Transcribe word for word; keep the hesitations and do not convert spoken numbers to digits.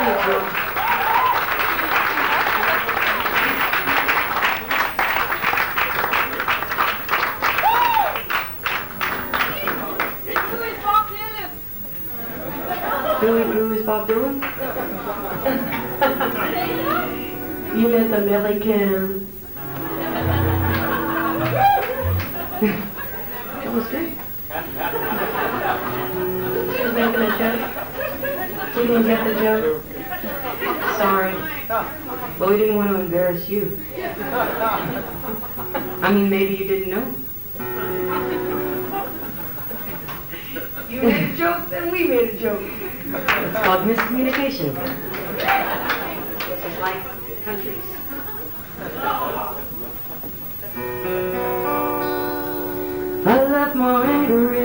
Billy Blue is Bob Dylan? You meant American. That was good. She was making a joke. You didn't get the joke? Sorry. Well, we didn't want to embarrass you. I mean, maybe you didn't know. You made a joke, then we made a joke. It's called miscommunication. It's like countries. I left more angry